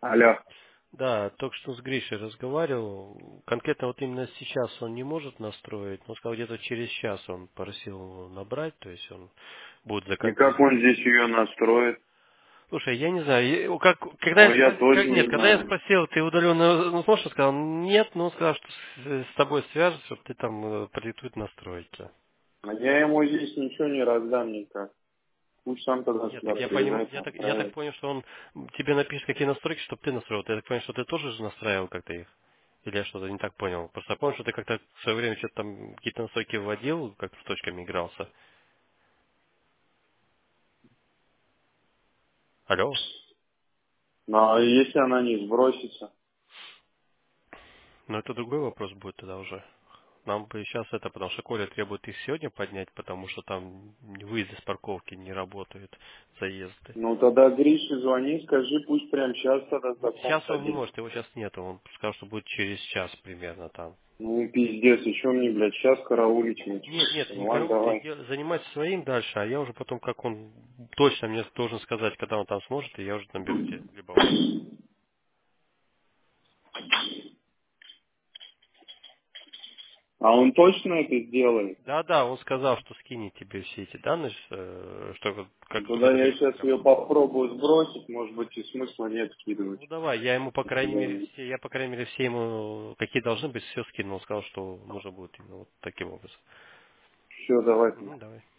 Алло. Да, только что с Гришей разговаривал. Конкретно вот именно сейчас он не может настроить, но сказал, где-то через час он просил набрать, то есть он будет за И как компьютер. он здесь ее настроит? Слушай, я не знаю, когда Ну, я тоже нет, не когда я знаю. спросил, ты удаленно, ну, сможешь, он сказал, нет, но он сказал, что с тобой свяжется, чтобы ты там продиктует настройки. А я ему здесь ничего не раздам никак. Пусть сам тогда Нет, сюда так приезжает, я так настраивает. понял, что он тебе напишет, какие настройки, чтобы ты настроил. Я так понял, что ты тоже же настраивал как-то их. Или я что-то не так понял. Просто я помню, что ты как-то в свое время что-то там какие-то настройки вводил, как-то с точками игрался. Алло? Ну, а если она не сбросится? Но это другой вопрос будет тогда уже. Нам бы сейчас это, потому что Коля требует их сегодня поднять, потому что там выезды с парковки не работают, заезды. Ну, тогда Грише звони, скажи, пусть прямо сейчас тогда закон Сейчас он не садится. может, его сейчас нету. Он сказал, что будет через час примерно там. Ну, пиздец, еще мне, блядь, сейчас караулить Нет, мучиться. нет, Ну, не ладно, караул, ты давай. занимайся своим дальше, а я уже потом, как он точно мне должен сказать, когда он там сможет, и я уже наберу тебе либо вас. А он точно это сделает? Да, да, он сказал, что скинет тебе все эти данные, что Ну, как тогда только я доедет сейчас ко ее мне. попробую сбросить, может быть, и смысла нет скидывать. Ну давай, я ему по крайней мере все, я по крайней мере все ему, какие должны быть, все скинул, сказал, что нужно будет именно вот таким образом. Все, давай. Давай.